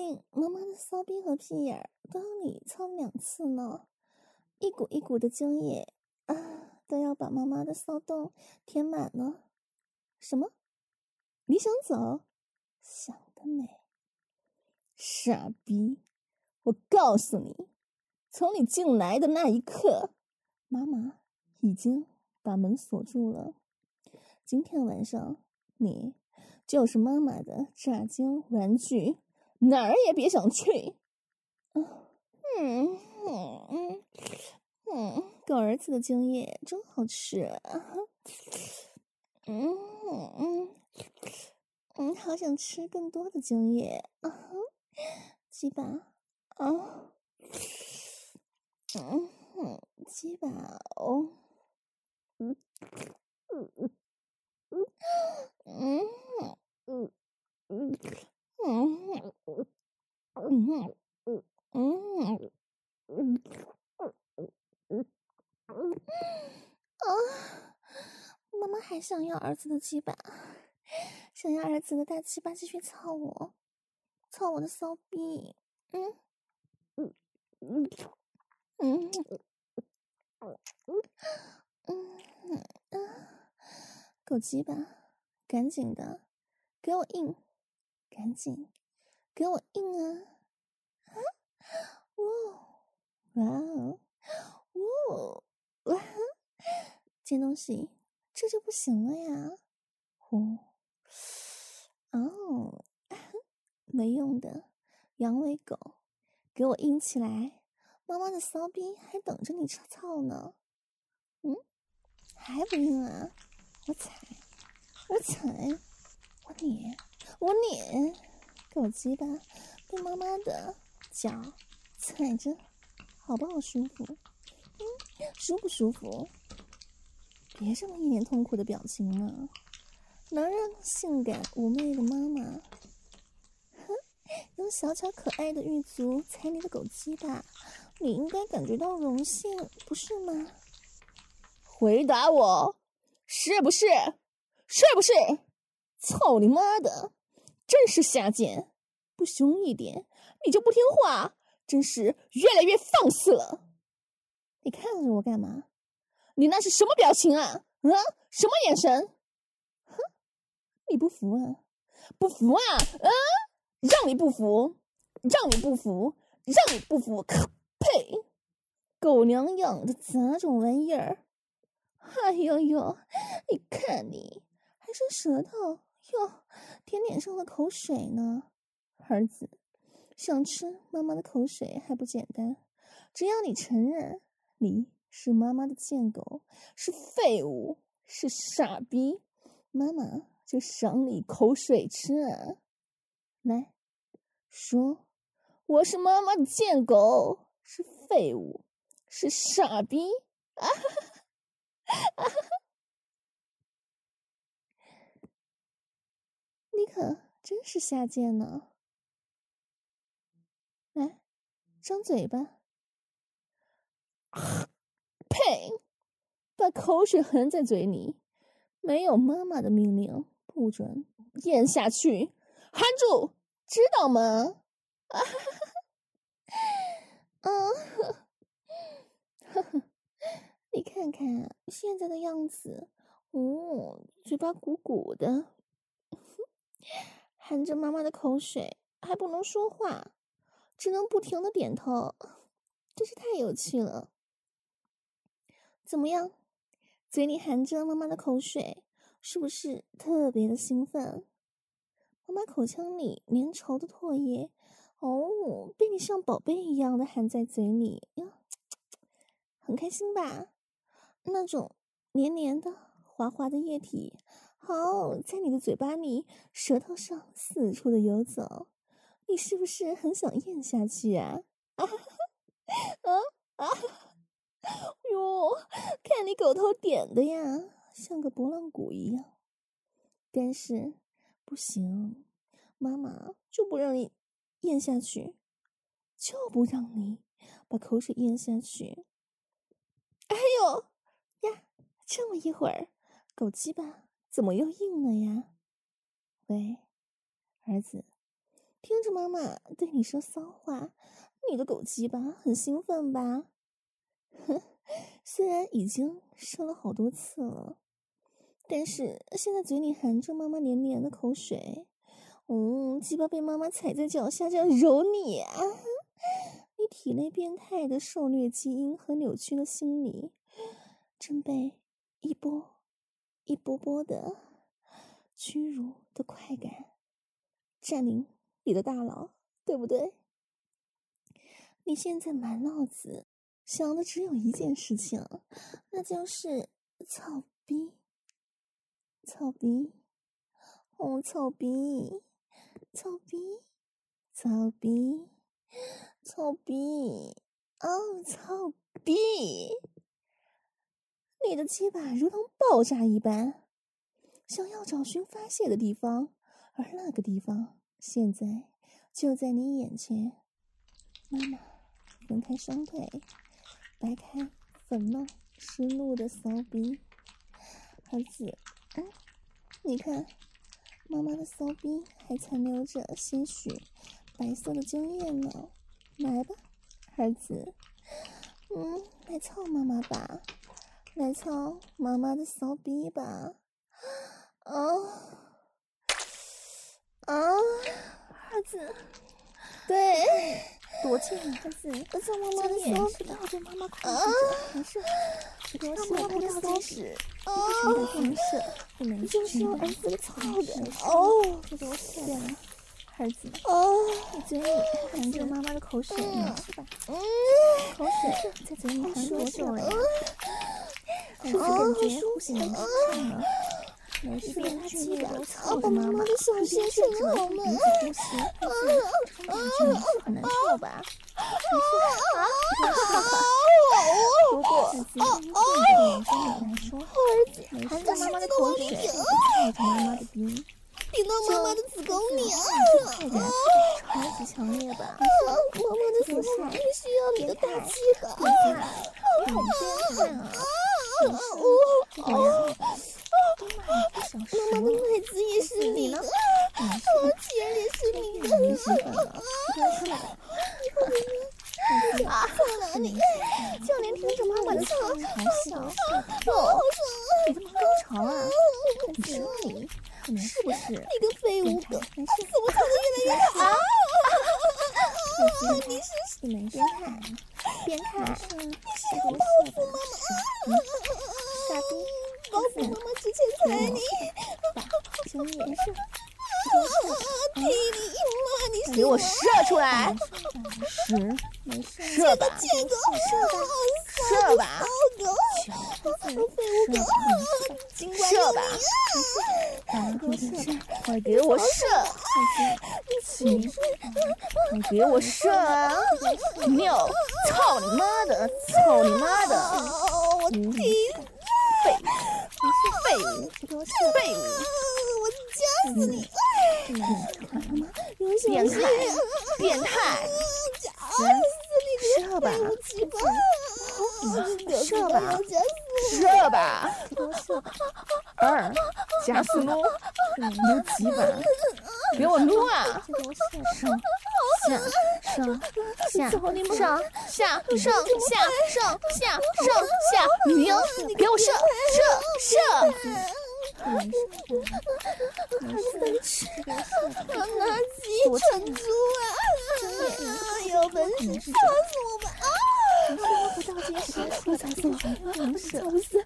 定妈妈的骚逼和屁眼儿都让你操两次呢，一股一股的精液啊，都要把妈妈的骚洞填满了。什么？你想走？想得美！傻逼！我告诉你，从你进来的那一刻，妈妈已经把门锁住了。今天晚上你就是妈妈的炸精玩具，哪儿也别想去。嗯嗯嗯嗯，狗儿子的精液真好吃啊！嗯嗯嗯，好想吃更多的精液啊！鸡巴啊！嗯嗯，鸡巴哦！嗯嗯嗯嗯嗯嗯嗯嗯嗯嗯嗯嗯啊！妈妈还想要儿子的鸡巴，想要儿子的大鸡巴继续操我，操我的骚逼。嗯嗯嗯嗯嗯嗯嗯，狗鸡巴，赶紧的，给我硬，赶紧给我硬啊！啊！哇哇哇哇！捡东西，这就不行了呀！哦哦，没用的阳痿狗，给我硬起来！妈妈的骚逼还等着你操呢。嗯，还不硬啊？我踩，我踩，我碾，我碾！狗鸡巴被妈妈的脚踩着，好不好舒服？嗯，舒不舒服？别这么一脸痛苦的表情了，能让性感妩媚的妈妈，哼，用小巧可爱的玉足踩你的狗鸡巴，你应该感觉到荣幸，不是吗？回答我，是不是？是不是？操你妈的！真是下贱！不凶一点，你就不听话，真是越来越放肆了。你看着我干嘛？你那是什么表情啊？啊，什么眼神？哼，你不服啊？不服啊？啊，让你不服，让你不服，让你不服！呸！狗娘养的杂种玩意儿！哎呦呦，你看你还伸舌头哟，舔脸上的口水呢。儿子，想吃妈妈的口水还不简单？只要你承认你是妈妈的贱狗，是废物，是傻逼，妈妈就赏你口水吃啊！来说，我是妈妈的贱狗，是废物，是傻逼啊！啊！你可真是下贱呢！来，张嘴巴！呸！把口水含在嘴里，没有妈妈的命令，不准咽下去，含住，知道吗？啊哈哈！啊哈哈！你看看现在的样子，哦，嘴巴鼓鼓的，含着妈妈的口水，还不能说话，只能不停的点头，真是太有趣了。怎么样？嘴里含着妈妈的口水，是不是特别的兴奋？妈妈口腔里粘稠的唾液，哦，被你像宝贝一样的含在嘴里呀，很开心吧？那种黏黏的、滑滑的液体，好在你的嘴巴里、舌头上四处的游走，你是不是很想咽下去啊？啊啊啊！哟，看你狗头点的呀，像个拨浪鼓一样。但是不行，妈妈就不让你咽下去，就不让你把口水咽下去。哎呦呀，这么一会儿，狗鸡巴怎么又硬了呀？喂，儿子， 听着妈妈对你说骚话，你的狗鸡巴很兴奋吧？哼，虽然已经说了好多次了，但是现在嘴里含着妈妈黏黏的口水，嗯，鸡巴被妈妈踩在脚下这样揉你啊！你体内变态的受虐基因和扭曲的心理，正被一波一波波的屈辱的快感占领你的大脑，对不对？你现在满脑子想的只有一件事情，那就是操逼，操逼，哦，操逼，操逼，操逼，操逼，哦，操逼！你的鸡巴如同爆炸一般，想要找寻发泄的地方，而那个地方现在就在你眼前。妈妈分开双腿，掰开粉嫩湿漉的骚逼。儿子，嗯，你看，妈妈的骚逼还残留着些许白色的精液呢。来吧，儿子，嗯，来操妈妈吧，来操妈妈的骚逼吧。啊啊，儿子，对。多近啊！儿子，我操妈妈的骚逼，抱着妈妈控制着，没事，只给我射他的骚屎，不停的放射，不能就是我儿子操的，哦，这给我射了，儿子，哦，你嘴里含着妈妈的口水，没事吧？嗯，口水在嘴里含多久了呀？是不是感觉呼吸难畅了？没事，别剧烈的操着妈妈的小心心好吗？鼻子呼吸，儿子，感觉很难受吧？没事啊，不过儿子，对你来说，儿子含着妈妈的口水，靠着妈妈的鼻，顶到妈妈的子宫里啊！快点，超级强烈吧？妈妈的子宫也需要你的大鸡巴，好变态啊！没事，这个样。妈妈的奶子也是你的，我钱也是你的，你兴奋了，啊！操哪里？就连听着妈妈的操嘲笑，哦，你这么高潮啊？你说你是不是？你个废物狗，怎么操得越来越好啊？你是变态，变态，你是要报复妈妈？傻逼！报复妈妈之前踩你，兄弟，没事，弟弟，妈，你给我射出来！是，没事，射吧，射吧，射吧，快给我射！行，快给我射啊！尿，操你妈的，操你妈的！我弟。废物，你是废物，废物！我夹死你！变态，变态！夹死你！射吧，射吧，射吧！二，加速撸，撸几把？给我撸啊！上下上下上下上下上下上下，牛！给我射射射！没事，我拿鸡成猪啊！有本事操死我吧！啊！不倒计时，我操死我！没事，操死！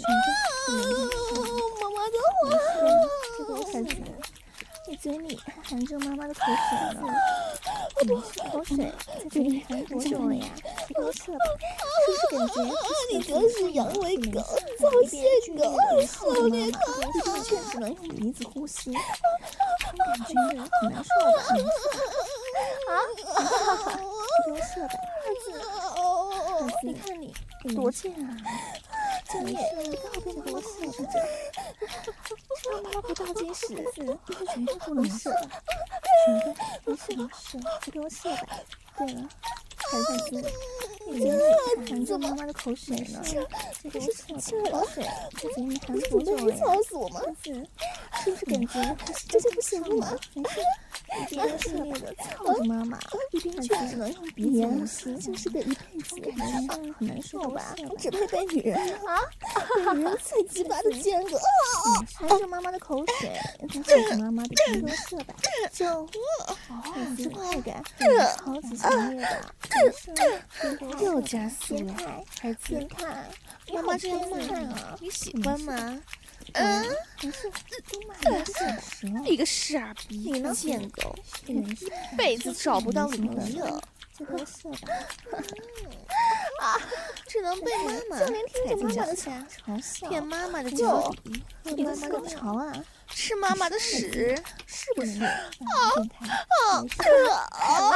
妈妈的话，这个孩子。你嘴里含着妈妈的口水呢，没事，口水在嘴里含多久了呀？给我射吧，是不是感觉你就是阳痿狗、早泄狗、受虐狗？完全只能用鼻子呼吸，感觉很难受吧？啊！给我射吧，儿子，儿子，你看你多贱啊！真的，你到底给我射着这？让妈妈不倒计时，绝对不能射，绝对没事没事，就给我射吧。对了，孩子，你嘴里含着妈妈的口水呢，就给我射吧。口水在嘴里含多久了呀？操死我吗？儿子，是不是感觉这就不行了吗？没事， 一边顺利的操着妈妈，一边却只能用鼻子呼吸，就是个一辈子感觉上很难受吧？只配被女人啊，被女人最鸡巴的间隔，含着妈妈的口水，再喝着妈妈的精油射吧，就哦，这快感超级强烈的，又加速了，孩子，看妈妈这样看啊，你喜欢吗？嗯，不是，都骂你是蛇， 一个傻逼贱狗，一辈子找不到女朋友。 这个是吧？ 啊，只能被妈妈就连听着妈妈的嘲笑， 骗妈妈的脚底， 喝妈妈的潮啊， 吃妈妈的屎， 是不是？啊啊啊！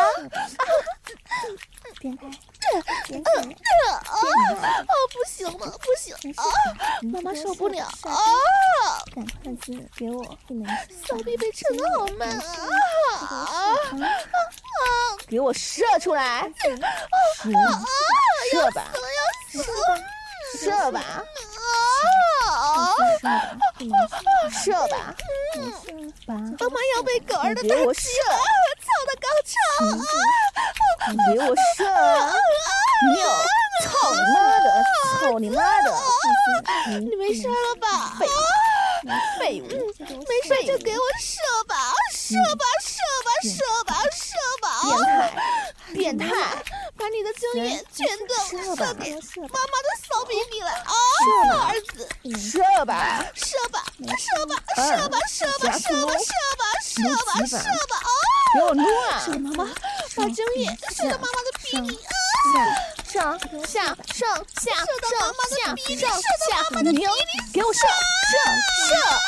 变态，变态，变态！ 啊，不行了，不行啊！妈妈受不了啊！ 赶快子给我，不能骚逼被撑得好慢啊！啊啊！ 给我射出来！射，射吧！射吧！啊！射吧！ 妈妈要被狗儿的大给我射！ 操的高潮啊！ 你给我射！六！操你妈的！操你妈的！ 你没事了吧？ 废物！ 没事就给我射吧！射吧！射吧！射吧！射吧！ 变态！变态！ 把你的精液全都射给妈妈的骚逼逼来啊！儿子， 射吧！ 射吧！射吧！射吧！射吧！射吧！射吧！射吧！射吧！啊！ 给我撸啊！ 射妈妈，把精液射到妈妈的逼里啊！ 上下上上下射到妈妈的逼里，射到妈妈的逼里， 给我射射射！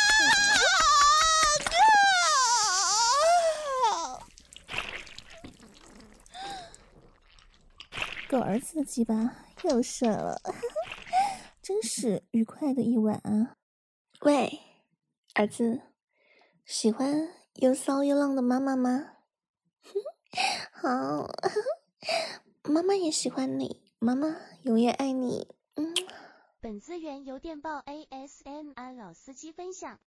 狗儿子的鸡巴又射了，真是愉快的一晚啊！ 喂，儿子，喜欢又骚又浪的妈妈吗？好，妈妈也喜欢你，妈妈永远爱你。嗯。 本资源由电报 A S M R 老司机分享。